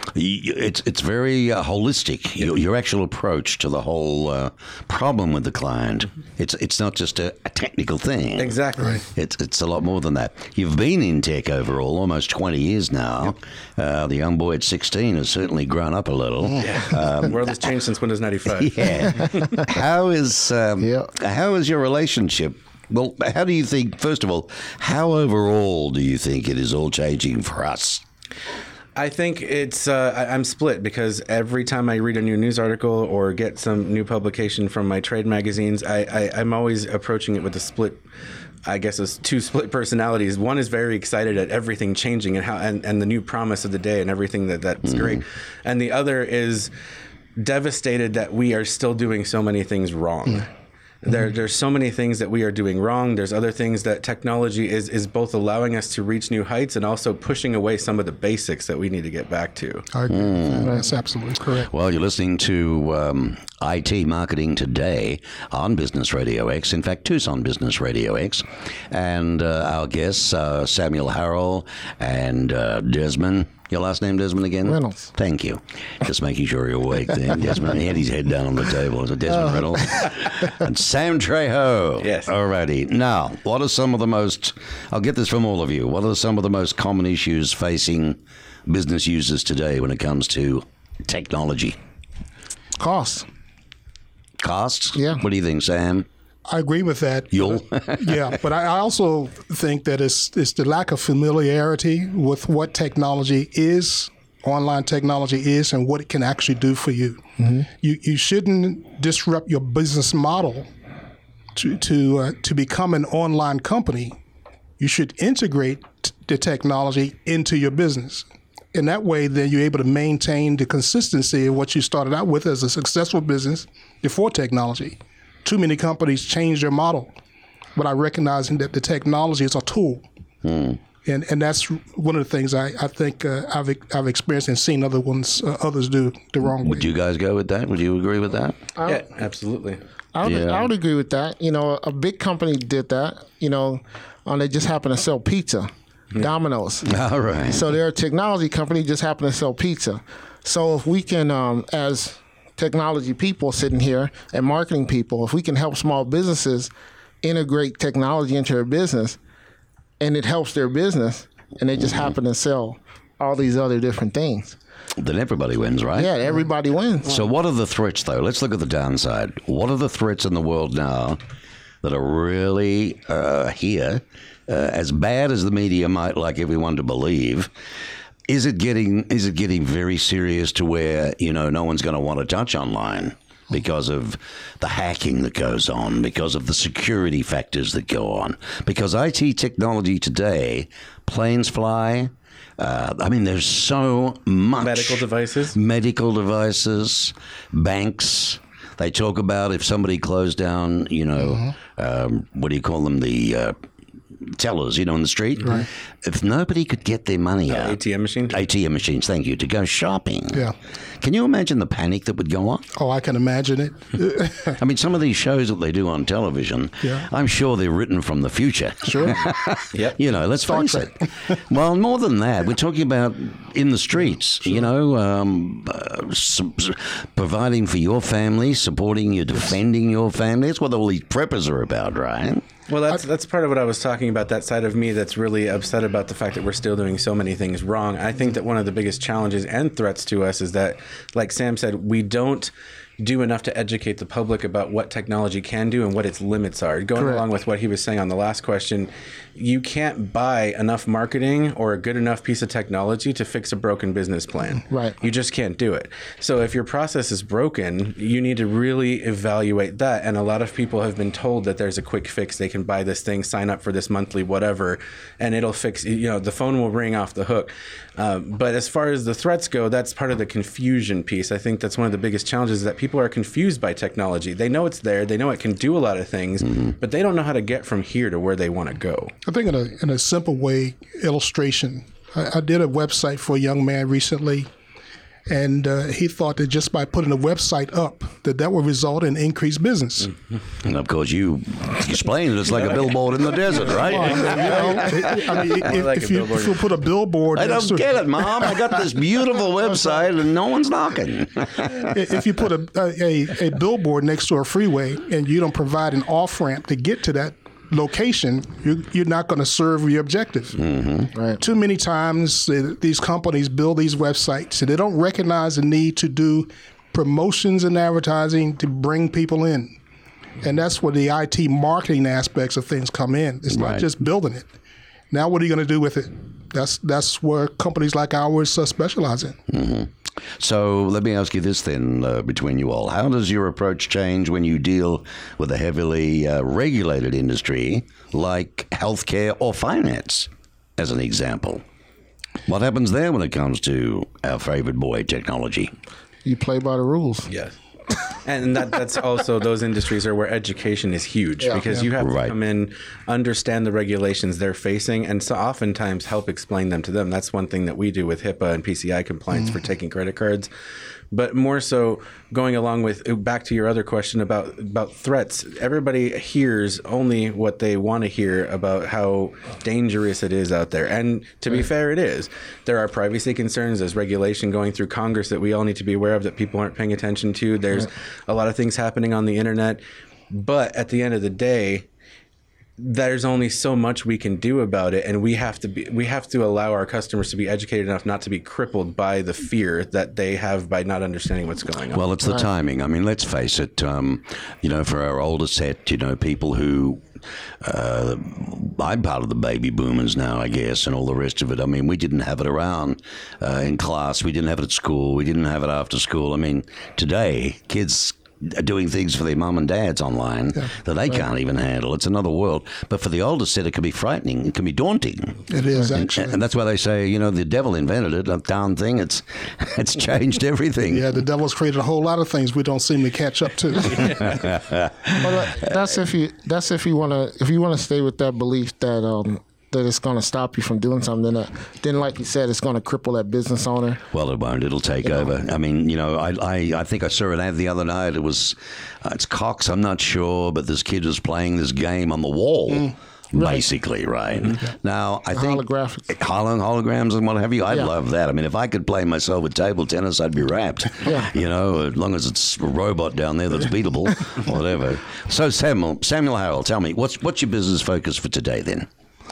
it's it's very uh, holistic. Your, your actual approach to the whole uh, problem with the client. It's it's not just a, a technical thing. Exactly. Right. It's it's a lot more than that. You've been in tech overall almost twenty years now. Yep. Uh, the young boy at sixteen has certainly grown up a little. Yeah. Um, the world has changed since Windows ninety-five. Yeah. How is um, yeah. how is your relationship? Well, how do you think, first of all, how overall do you think it is all changing for us? I think it's, uh, I, I'm split, because every time I read a new news article or get some new publication from my trade magazines, I, I, I'm always approaching it with a split, I guess it's two split personalities. One is very excited at everything changing and how and, and the new promise of the day and everything that that's mm. great. And the other is devastated that we are still doing so many things wrong. Mm. There, there's so many things that we are doing wrong. There's other things that technology is, is both allowing us to reach new heights and also pushing away some of the basics that we need to get back to. I agree. Mm. That's absolutely correct. Well, you're listening to um, I T Marketing Today on Business Radio X. In fact, Tucson Business Radio X. And uh, our guests, uh, Samuel Harrell and uh, Desmond. Your last name, Desmond, again? Reynolds. Thank you. Just making sure you're awake then, Desmond. He had his head down on the table. So Desmond oh. Reynolds. And Sam Trejo. Yes. Alrighty. Now, what are some of the most, I'll get this from all of you, what are some of the most common issues facing business users today when it comes to technology? Costs. Costs? Yeah. What do you think, Sam? I agree with that. You'll? Yeah, but I also think that it's, it's the lack of familiarity with what technology is, online technology is, and what it can actually do for you. Mm-hmm. You you shouldn't disrupt your business model to to uh, to become an online company. You should integrate t- the technology into your business. In that way, then you're able to maintain the consistency of what you started out with as a successful business before technology. Too many companies change their model without recognizing that the technology is a tool. Hmm. And and that's one of the things I, I think uh, I've I've experienced and seen other ones uh, others do the wrong way. Would you guys go with that? Would you agree with that? I, yeah, absolutely. I would, yeah. I would agree with that. You know, a big company did that. You know, um, they just happen to sell pizza, mm-hmm. Domino's. All right. So they're a technology company, just happen to sell pizza. So if we can, um, as technology people sitting here and marketing people, if we can help small businesses integrate technology into their business and it helps their business and they just mm-hmm. happen to sell all these other different things, then everybody wins, right? Yeah, everybody wins. So what are the threats, though? Let's look at the downside. What are the threats in the world now that are really uh, here, uh, as bad as the media might like everyone to believe? Is it getting is it getting very serious to where, you know, no one's going to want to touch online because of the hacking that goes on, because of the security factors that go on? Because I T technology today, planes fly, Uh, I mean, there's so much. Medical devices. Medical devices, banks. They talk about if somebody closed down, you know, mm-hmm. um, what do you call them? The uh, tellers, you know, in the street. Right. If nobody could get their money uh, out. A T M machines? A T M machines, thank you, to go shopping. Yeah. Can you imagine the panic that would go on? Oh, I can imagine it. I mean, some of these shows that they do on television, yeah. I'm sure they're written from the future. Sure. Yep. You know, let's face it. Well, more than that, we're talking about in the streets, sure. you know, um, uh, su- providing for your family, supporting you, defending your family. That's what all these preppers are about, right? Well, that's that's part of what I was talking about, that side of me that's really upset about the fact that we're still doing so many things wrong. I think that one of the biggest challenges and threats to us is that, like Sam said, we don't do enough to educate the public about what technology can do and what its limits are. Going Correct. Along with what he was saying on the last question, you can't buy enough marketing or a good enough piece of technology to fix a broken business plan. Right. You just can't do it. So if your process is broken, you need to really evaluate that. And a lot of people have been told that there's a quick fix. They can buy this thing, sign up for this monthly whatever, and it'll fix, you know, the phone will ring off the hook. Uh, but as far as the threats go, that's part of the confusion piece. I think that's one of the biggest challenges, is that people are confused by technology. They know it's there. They know it can do a lot of things, mm-hmm. but they don't know how to get from here to where they want to go. I think in a in a simple way, illustration. I, I did a website for a young man recently, and uh, he thought that just by putting a website up, that that would result in increased business. Mm-hmm. And of course, you explained it. It's like a billboard in the desert, right? Well, I mean, you know, I mean, if, like if, you, if you put a billboard, I don't to, get it, Mom. I got this beautiful website, and no one's knocking. If you put a, a a billboard next to a freeway and you don't provide an off ramp to get to that location, you're, you're not going to serve your objective. Mm-hmm. Right. Too many times uh, these companies build these websites and they don't recognize the need to do promotions and advertising to bring people in. And that's where the I T marketing aspects of things come in. It's not right. just building it. Now what are you going to do with it? That's that's where companies like ours uh, specialize in. Mm-hmm. So let me ask you this then, uh, between you all. How does your approach change when you deal with a heavily uh, regulated industry like healthcare or finance, as an example? What happens there when it comes to our favorite boy, technology? You play by the rules. Yes. And that, that's also, those industries are where education is huge, yeah, because yeah. you have right. to come in, understand the regulations they're facing, and so oftentimes help explain them to them. That's one thing that we do with HIPAA and P C I compliance mm-hmm. for taking credit cards. But more so, going along with, back to your other question about, about threats, everybody hears only what they want to hear about how dangerous it is out there. And to be fair, it is. There are privacy concerns. There's regulation going through Congress that we all need to be aware of that people aren't paying attention to. There's a lot of things happening on the internet. But at the end of the day, there's only so much we can do about it, and we have to be we have to allow our customers to be educated enough not to be crippled by the fear that they have by not understanding what's going on. Well, it's the right. timing. I mean, let's face it, um, you know, for our older set, you know, people who uh, I'm part of the baby boomers now, I guess, and all the rest of it. I mean, we didn't have it around uh, in class. We didn't have it at school. We didn't have it after school. I mean, today, kids are doing things for their mum and dads online yeah, that they right. can't even handle. It's another world. But for the older set, it can be frightening. It can be daunting. It is, and, actually. And that's why they say, you know, the devil invented it, that darn thing. It's it's changed everything. Yeah, the devil's created a whole lot of things we don't seem to catch up to. Well, that's if you that's if you want to if you want to stay with that belief that um that it's going to stop you from doing something, then, uh, then like you said, it's going to cripple that business owner. Well, it won't. It'll take you over. Know. I mean, you know, I, I I think I saw an ad the other night. It was, uh, it's Cox, I'm not sure, but this kid was playing this game on the wall. Mm. Basically, right? Mm-hmm. Now, I think holographics, holo- holograms and what have you, I'd yeah. love that. I mean, if I could play myself with table tennis, I'd be wrapped. Yeah. You know, as long as it's a robot down there that's beatable, whatever. So, Samuel, Samuel Harrell, tell me, what's what's your business focus for today then?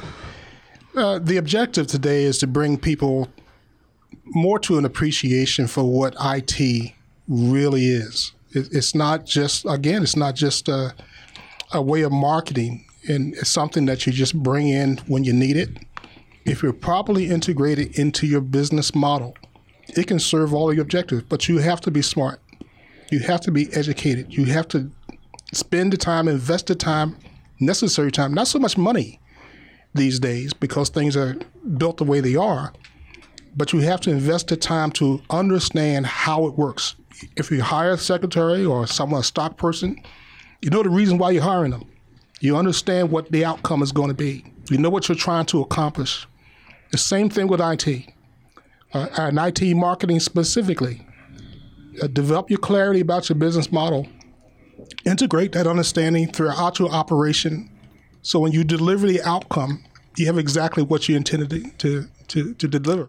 Uh, the objective today is to bring people more to an appreciation for what I T really is. It, it's not just, again, it's not just a, a way of marketing, and it's something that you just bring in when you need it. If you're properly integrated into your business model, it can serve all of your objectives, but you have to be smart. You have to be educated. You have to spend the time, invest the time, necessary time, not so much money these days because things are built the way they are, but you have to invest the time to understand how it works. If you hire a secretary or someone, a stock person, you know the reason why you're hiring them. You understand what the outcome is going to be. You know what you're trying to accomplish. The same thing with I T. Uh, and I T marketing specifically. Uh, develop your clarity about your business model. Integrate that understanding throughout your operation. So when you deliver the outcome, you have exactly what you intended to, to, to deliver.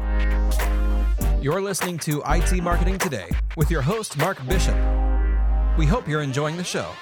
You're listening to I T Marketing Today with your host, Mark Bishop. We hope you're enjoying the show.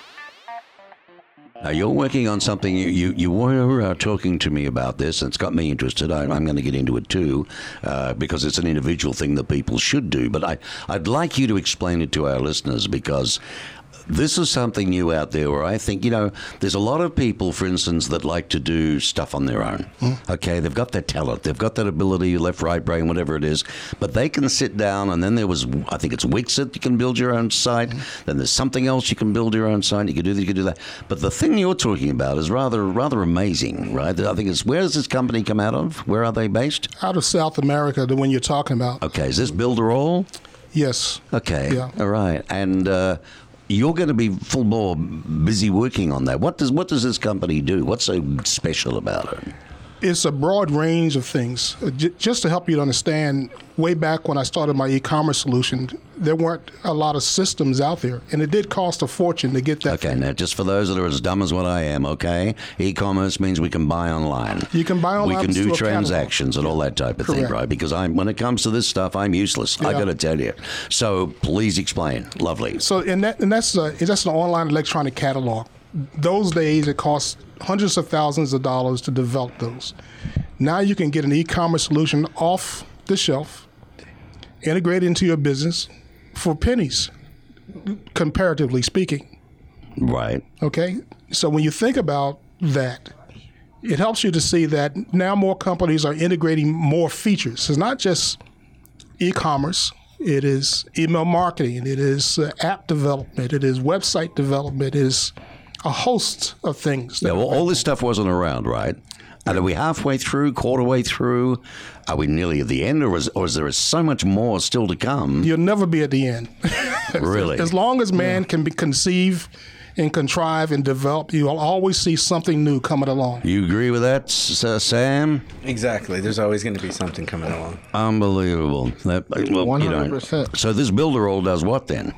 Now, you're working on something, you, you, you were uh, talking to me about this, and it's got me interested. I, I'm going to get into it too, uh, because it's an individual thing that people should do. But I, I'd like you to explain it to our listeners, because this is something new out there where I think, you know, there's a lot of people, for instance, that like to do stuff on their own. Mm. Okay, they've got that talent, they've got that ability, left, right, brain, whatever it is, but they can sit down, and then there was, I think it's Wixit, you can build your own site, mm. then there's something else you can build your own site, you can do this, you can do that. But the thing you're talking about is rather rather amazing, right? I think it's, where does this company come out of? Where are they based? Out of South America, the one you're talking about. Okay, is this Builderall? Yes. Okay, yeah. All right. And uh, you're going to be full bore busy working on that. What does what does this company do? What's so special about it? It's a broad range of things. J- just to help you to understand, way back when I started my e-commerce solution, there weren't a lot of systems out there, and it did cost a fortune to get that. Okay, now just for those that are as dumb as what I am, okay, e-commerce means we can buy online. You can buy online. We can do transactions and all that type of Correct. thing, right? Because I'm when it comes to this stuff, I'm useless. Yeah. I got to tell you. So please explain. Lovely. So and that and that's a, that's an online electronic catalog. Those days, it cost hundreds of thousands of dollars to develop those. Now you can get an e-commerce solution off the shelf, integrate into your business for pennies, comparatively speaking. Right. Okay? So when you think about that, it helps you to see that now more companies are integrating more features. It's not just e-commerce. It is email marketing. It is uh, app development. It is website development. It is a host of things. Yeah, well, all this stuff wasn't around, right? And are we halfway through, quarter way through? Are we nearly at the end, or is, or is there so much more still to come? You'll never be at the end. Really? As long as man yeah. can be conceive and contrive and develop, you'll always see something new coming along. You agree with that, uh, Sam? Exactly. There's always going to be something coming along. Unbelievable. That, well, one hundred percent. You know, so this Builderall does what then?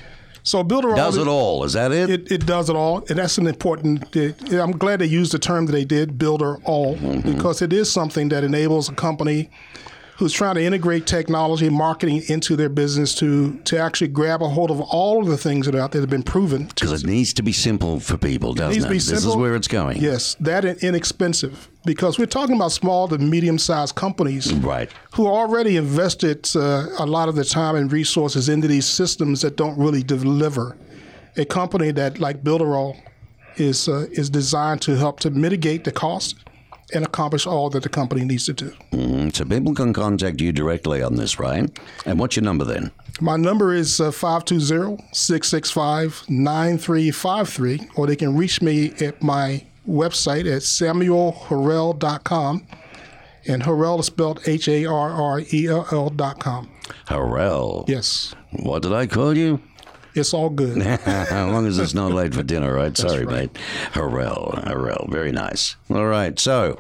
So Builderall does it all. Is that it? It, it does it all, and that's an important. It, I'm glad they used the term that they did, Builderall, mm-hmm. because it is something that enables a company who's trying to integrate technology and marketing into their business to to actually grab a hold of all of the things that are out there that have been proven. Because it needs to be simple for people, doesn't it? Needs it? To be this simple. is where it's going. Yes, that and inexpensive. Because we're talking about small to medium-sized companies right. who already invested uh, a lot of the time and resources into these systems that don't really deliver. A company that, like Builderall, is uh, is designed to help to mitigate the cost and accomplish all that the company needs to do. Mm-hmm. So people can contact you directly on this, right? And what's your number then? My number is uh, five two zero, six six five, nine three five three, or they can reach me at my website at samuel harrell dot com, and Harrell is spelled H A R R E L L dot com. Harrell? Yes. What did I call you? It's all good. As long as it's not late for dinner, right? Sorry, right. mate. Harrell, Harrell, very nice. All right, so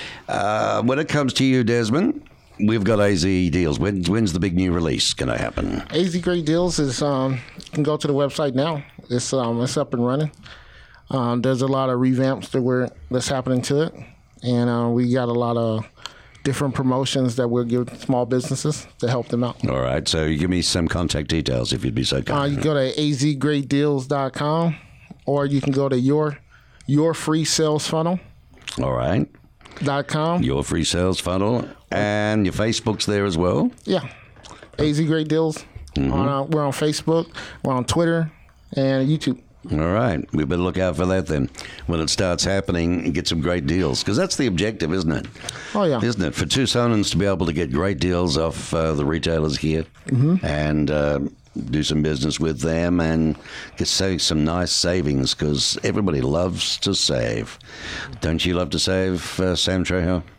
uh, when it comes to you, Desmond, we've got A Z Deals. When, when's the big new release going to happen? A Z Great Deals is, um, you can go to the website now. It's um, it's up and running. Um, there's a lot of revamps that we're that's happening to it, and uh, we got a lot of different promotions that we'll give small businesses to help them out. All right, so you give me some contact details if you'd be so kind. Uh, you can go to a z great deals dot com, or you can go to your your free sales funnel. All right. Dot com. Your free sales funnel, and your Facebook's there as well. Yeah, A Z Great Deals. Mm-hmm. On, uh, we're on Facebook, we're on Twitter, and YouTube. All right. We better look out for that then. When it starts happening, get some great deals. Because that's the objective, isn't it? Oh, yeah. Isn't it? For Tucsonans to be able to get great deals off uh, the retailers here mm-hmm. and uh, do some business with them and get save some nice savings, because everybody loves to save. Don't you love to save, uh, Sam Trejo?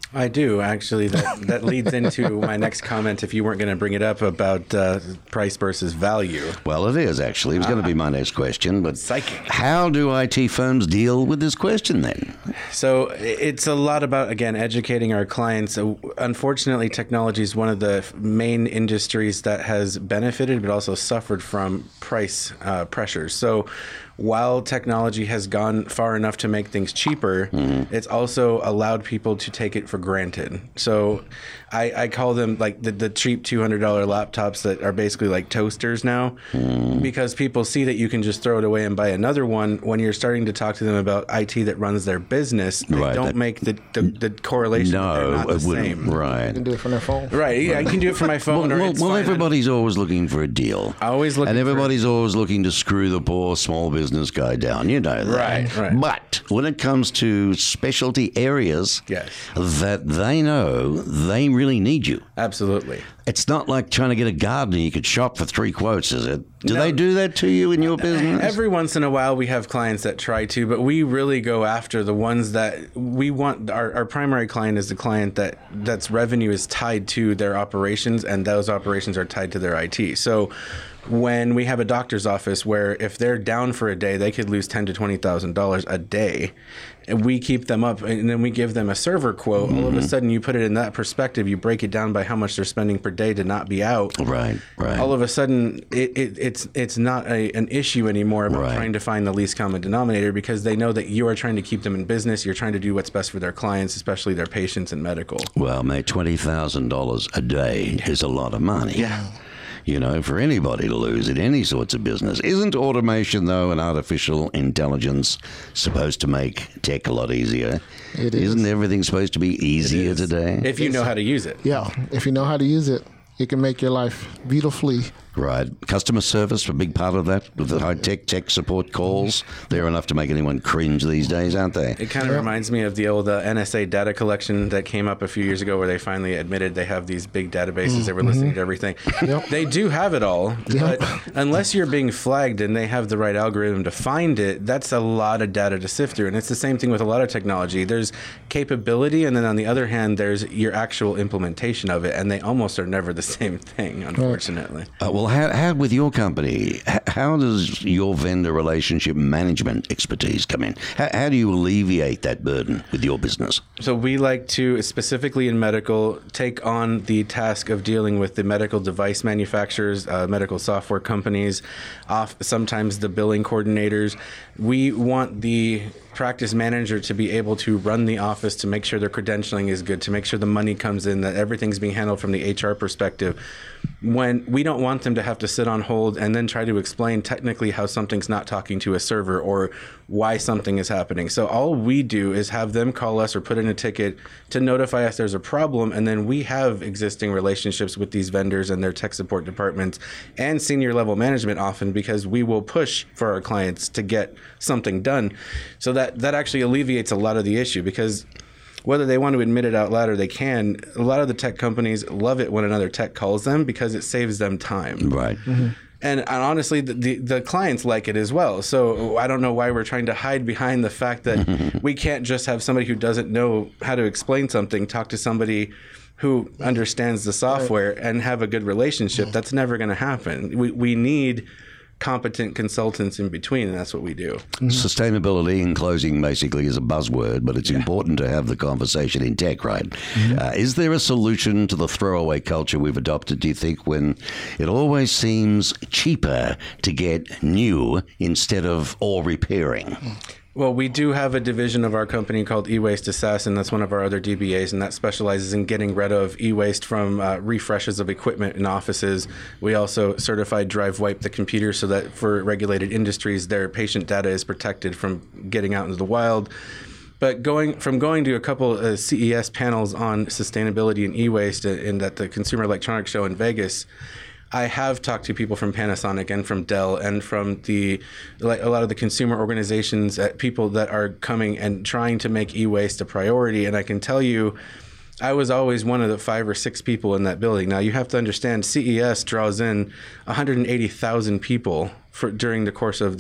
I do, actually. That that leads into my next comment, if you weren't going to bring it up, about uh, price versus value. Well, it is, actually. It was uh, going to be my next question. But psychic. How do I T firms deal with this question then? So it's a lot about, again, educating our clients. Unfortunately, technology is one of the main industries that has benefited but also suffered from price uh, pressures. So while technology has gone far enough to make things cheaper, mm-hmm. it's also allowed people to take it for granted. So I, I call them like the, the cheap two hundred dollars laptops that are basically like toasters now, mm. because people see that you can just throw it away and buy another one. When you're starting to talk to them about I T that runs their business, they right, don't that, make the, the, the correlation. No, they're not the same. Right. You can do it from their phone. Right. Yeah, I can do it from my phone. Well, or well, it's well fine. everybody's always looking for a deal. Always looking And everybody's for always looking to screw the poor small business guy down. You know that. Right, right. But when it comes to specialty areas yes. that they know, they really need you. Absolutely. It's not like trying to get a gardener you could shop for three quotes, is it? Do No. they do that to you in your business? Every once in a while we have clients that try to, but we really go after the ones that we want. Our, our primary client is the client that that's revenue is tied to their operations, and those operations are tied to their I T. So when we have a doctor's office where if they're down for a day, they could lose ten to twenty thousand dollars a day, and we keep them up, and then we give them a server quote. Mm-hmm. All of a sudden, you put it in that perspective. You break it down by how much they're spending per day to not be out. Right, right. All of a sudden, it, it, it's it's not a, an issue anymore about right. trying to find the least common denominator, because they know that you are trying to keep them in business. You're trying to do what's best for their clients, especially their patients and medical. Well, mate, twenty thousand dollars a day is a lot of money. Yeah. You know, for anybody to lose in any sorts of business. Isn't automation, though, and artificial intelligence supposed to make tech a lot easier? It is. Isn't everything supposed to be easier today? If you know how to use it. Yeah, if you know how to use it, it can make your life beautifully. Right. Customer service, a big part of that, with the high-tech tech support calls. They're enough to make anyone cringe these days, aren't they? It kind of yeah. reminds me of the old uh, N S A data collection that came up a few years ago, where they finally admitted they have these big databases. Mm-hmm. They were listening to everything. Yep. They do have it all, yep. but unless you're being flagged and they have the right algorithm to find it, that's a lot of data to sift through. And it's the same thing with a lot of technology. There's capability, and then on the other hand, there's your actual implementation of it, and they almost are never the same thing, unfortunately. Uh, well, how, how with your company, how does your vendor relationship management expertise come in? How, how do you alleviate that burden with your business? So we like to, specifically in medical, take on the task of dealing with the medical device manufacturers, uh, medical software companies, off, sometimes the billing coordinators. We want the practice manager to be able to run the office, to make sure their credentialing is good, to make sure the money comes in, that everything's being handled from the H R perspective. When we don't want them to have to sit on hold and then try to explain technically how something's not talking to a server or why something is happening. So all we do is have them call us or put in a ticket to notify us there's a problem, and then we have existing relationships with these vendors and their tech support departments and senior level management often, because we will push for our clients to get something done. So that, that actually alleviates a lot of the issue, because whether they want to admit it out loud or they can, a lot of the tech companies love it when another tech calls them, because it saves them time. Right. Mm-hmm. And, and honestly, the, the, the clients like it as well. So I don't know why we're trying to hide behind the fact that we can't just have somebody who doesn't know how to explain something talk to somebody who understands the software and have a good relationship. That's never going to happen. We we need competent consultants in between, and that's what we do. Mm-hmm. Sustainability in closing basically is a buzzword, but it's yeah. important to have the conversation in tech, right? Mm-hmm. Uh, is there a solution to the throwaway culture we've adopted, do you think, when it always seems cheaper to get new instead of all repairing? Well, we do have a division of our company called E-Waste Assassin. That's one of our other D B As, and that specializes in getting rid of e-waste from uh, refreshes of equipment in offices. We also certified drive wipe the computer so that for regulated industries, their patient data is protected from getting out into the wild. But going from going to a couple uh, C E S panels on sustainability and e-waste in at the Consumer Electronics Show in Vegas, I have talked to people from Panasonic and from Dell and from the like a lot of the consumer organizations, uh, people that are coming and trying to make e-waste a priority. And I can tell you, I was always one of the five or six people in that building. Now, you have to understand, C E S draws in one hundred eighty thousand people for during the course of the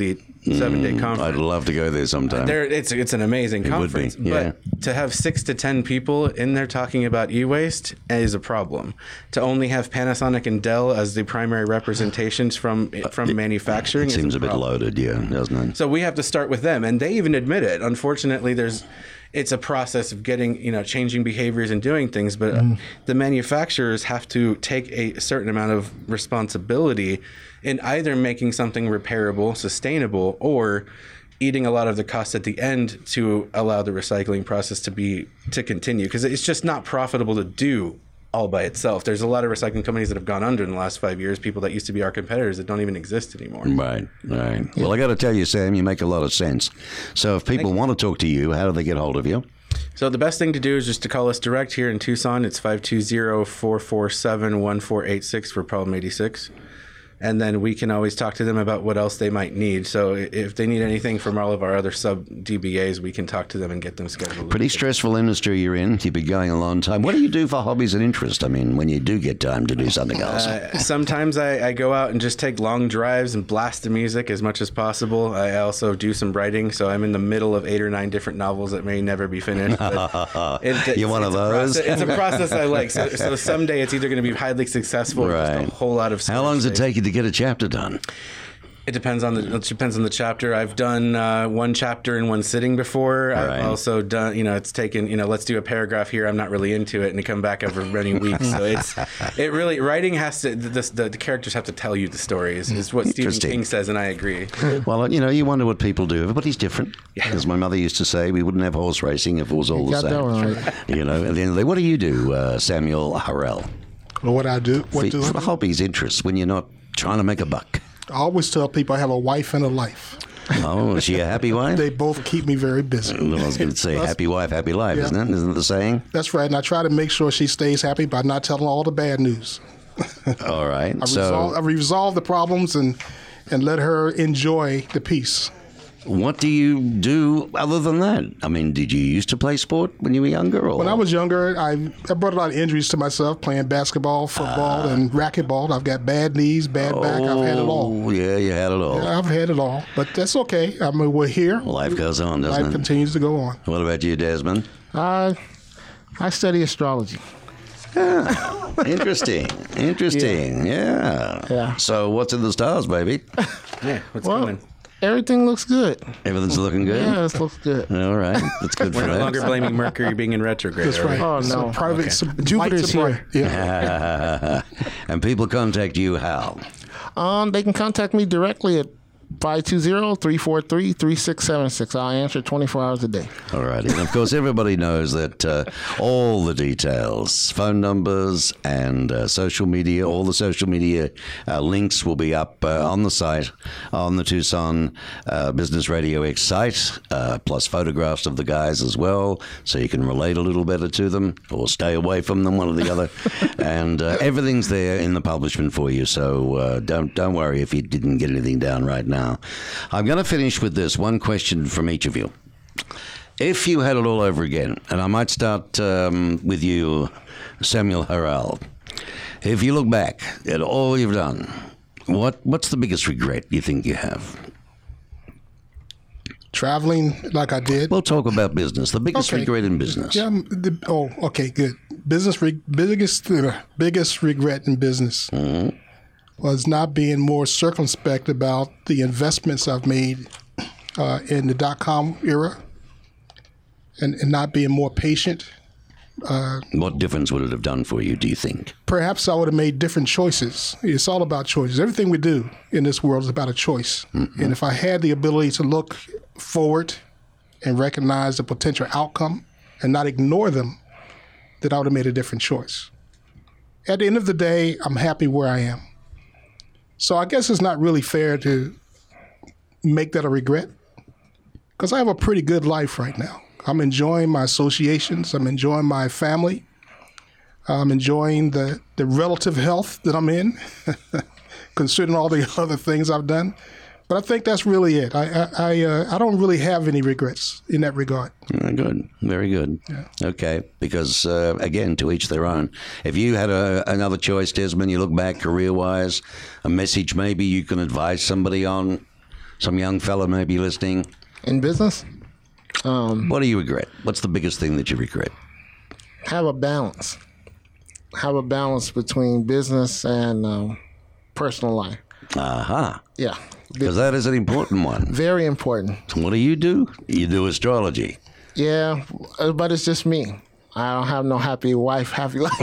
seven-day conference. I'd love to go there sometime. There, it's it's an amazing It would conference, be, yeah. but to have six to ten people in there talking about e-waste is a problem. To only have Panasonic and Dell as the primary representations from from manufacturing It is seems a, bit problem. loaded, yeah, doesn't it? So we have to start with them, and they even admit it. Unfortunately, there's it's a process of getting, you know, changing behaviors and doing things, but mm. the manufacturers have to take a certain amount of responsibility in either making something repairable, sustainable, or eating a lot of the costs at the end to allow the recycling process to be to continue, because it's just not profitable to do all by itself. There's a lot of recycling companies that have gone under in the last five years, people that used to be our competitors that don't even exist anymore. Right, right. Well, I got to tell you, Sam, you make a lot of sense. So if people want to talk to you, how do they get hold of you? So the best thing to do is just to call us direct here in Tucson. It's five two zero, four four seven, one four eight six for Problem eighty-six. And then we can always talk to them about what else they might need. So if they need anything from all of our other sub-D B As, we can talk to them and get them scheduled. Pretty stressful industry you're in. You've been going a long time. What do you do for hobbies and interests? I mean, when you do get time to do something else. Uh, sometimes I, I go out and just take long drives and blast the music as much as possible. I also do some writing, so I'm in the middle of eight or nine different novels that may never be finished. But it, You're one of those? Process, it's a process I like. So, so someday it's either going to be highly successful or Right. just a whole lot of How long does it take you to get a chapter done? It depends on the it depends on the chapter. I've done uh, one chapter in one sitting before. Right. I've also done, you know, it's taken, you know, let's do a paragraph here. I'm not really into it, and to come back over many weeks. So it's it really writing has to the, the, the characters have to tell you the stories. Is what Stephen King says, and I agree. Well, you know, you wonder what people do. Everybody's different. As my mother used to say, we wouldn't have horse racing if it was all You the got same. that one right. You know, at the end of the day, what do you do, uh, Samuel Harrell? What I do, what For, do I for do? hobbies, interests, when you're not trying to make a buck. I always tell people I have a wife and a life. Oh, is she a happy wife? They both keep me very busy. Well, I was going to say, happy wife, happy life, Yeah. isn't it? Isn't it the saying? That's right, and I try to make sure she stays happy by not telling all the bad news. All right. I, so, resolve, I resolve the problems and and let her enjoy the peace. what do you do other than that? I mean, did you used to play sport when you were younger? Or? When I was younger, I, I brought a lot of injuries to myself playing basketball, football, Ah. and racquetball. I've got bad knees, bad back. I've had it all. Oh, yeah, you had it all. I've had it all, but that's okay. I mean, we're here. Life goes on, doesn't Life it? continues to go on. What about you, Desmond? I I study astrology. Interesting. Interesting. Yeah. Yeah. So, what's in the stars, baby? Yeah, what's Well, coming? everything looks good. Everything's looking good? Yeah, it looks good. All right. That's good for We're no that. longer blaming Mercury being in retrograde. That's are we? right. Oh, So no. private, Okay. some Jupiter's lights are here. bright. Yeah. And people contact you how? Um, they can contact me directly at five two zero, three four three, three six seven six. I answer twenty-four hours a day. All righty. And of course, everybody knows that uh, all the details, phone numbers and uh, social media, all the social media uh, links will be up uh, on the site, on the Tucson uh, Business Radio X site, uh, plus photographs of the guys as well, so you can relate a little better to them or stay away from them, one or the other. And uh, everything's there in the publishment for you, so uh, don't, don't worry if you didn't get anything down right now. I'm going to finish with this one question from each of you. If you had it all over again, and I might start um, with you, Samuel Harrell. If you look back at all you've done, what what's the biggest regret you think you have? Traveling like I did. We'll talk about business. The biggest Okay. regret in business. Yeah. um, The, oh, okay, good. Business re- biggest uh, biggest regret in business Mm-hmm. was not being more circumspect about the investments I've made uh, in the dot com era, and, and not being more patient. What difference would it have done for you, do you think? Perhaps I would have made different choices. It's all about choices. Everything we do in this world is about a choice. Mm-hmm. And if I had the ability to look forward and recognize the potential outcome and not ignore them, then I would have made a different choice. At the end of the day, I'm happy where I am. So I guess it's not really fair to make that a regret, because I have a pretty good life right now. I'm enjoying my associations. I'm enjoying my family. I'm enjoying the, the relative health that I'm in, considering all the other things I've done. But I think that's really it. I I I, uh, I don't really have any regrets in that regard. Uh, Good, very good. Okay, because uh, again, to each their own. If you had a, another choice, Desmond, you look back career-wise, a message maybe you can advise somebody on some young fella may be listening. In business, um, What do you regret? What's the biggest thing that you regret? have a balance. Have a balance between business and um, personal life. Aha. Yeah, Because that is an important one. very important. So what do you do? You do astrology. Yeah, uh, but it's just me. I don't have no happy wife, happy life.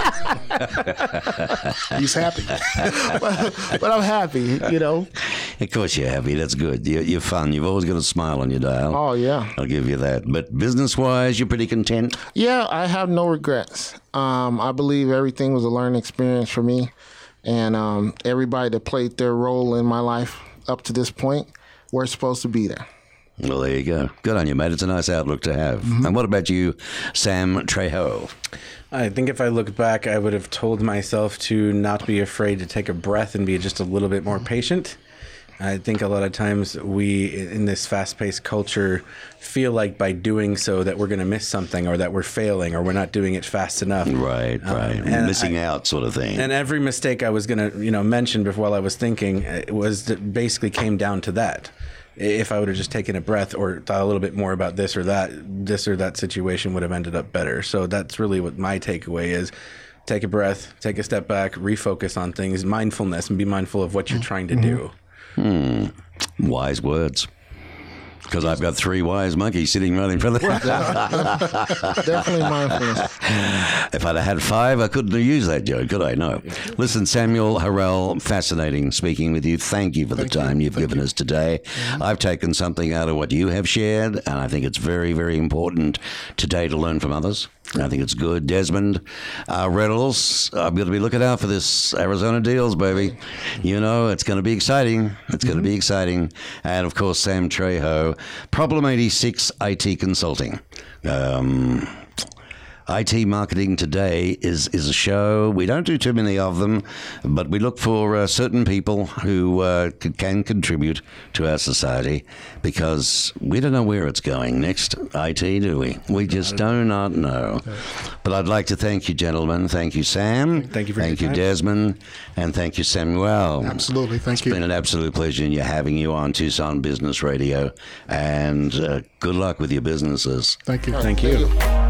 He's happy. but, but I'm happy, you know. Of course you're happy. That's good. You're, you're fun. You've always got a smile on your dial. Oh, yeah. I'll give you that. But business-wise, you're pretty content? Yeah, I have no regrets. Um, I believe everything was a learning experience for me. And um, everybody that played their role in my life up to this point, we're supposed to be there. Well, there you go. Good on you, mate. It's a nice outlook to have. Mm-hmm. And what about you, Sam Trejo? I think if I look back, I would have told myself to not be afraid to take a breath and be just a little bit more patient. I think a lot of times we, in this fast-paced culture, feel like by doing so that we're going to miss something or that we're failing or we're not doing it fast enough. Right, right. Um, and Missing I- out sort of thing. And every mistake I was going to, you know, mention before while I was thinking it was that basically came down to that. If I would have just taken a breath or thought a little bit more about this or that, this or that situation would have ended up better. So that's really what my takeaway is. Take a breath, take a step back, refocus on things, mindfulness, and be mindful of what you're trying to do. Hmm. Wise words. Because I've got three wise monkeys sitting right in front of me. Definitely mindfulness. If I'd have had five, I couldn't have used that joke, could I? No. Listen, Samuel Harrell, fascinating speaking with you. Thank you for the Thank you. time you've Thank given you. us today. I've taken something out of what you have shared, and I think it's very, very important today to learn from others. I think it's good. Desmond uh, Reynolds, I'm going to be looking out for this Arizona Deals, baby. You know, it's going to be exciting. It's going to be exciting. And, of course, Sam Trejo, Problem eighty-six I T Consulting. Um, I T Marketing Today is, is a show. We don't do too many of them, but we look for uh, certain people who uh, c- can contribute to our society because we don't know where it's going next, I T, do we? We just do not know. But I'd like to thank you, gentlemen. Thank you, Sam. Thank you for Thank your you, time. Desmond. And thank you, Samuel. Absolutely. Thank It's you. been an absolute pleasure in you having you on Tucson Business Radio. And uh, good luck with your businesses. Thank you. Thank you.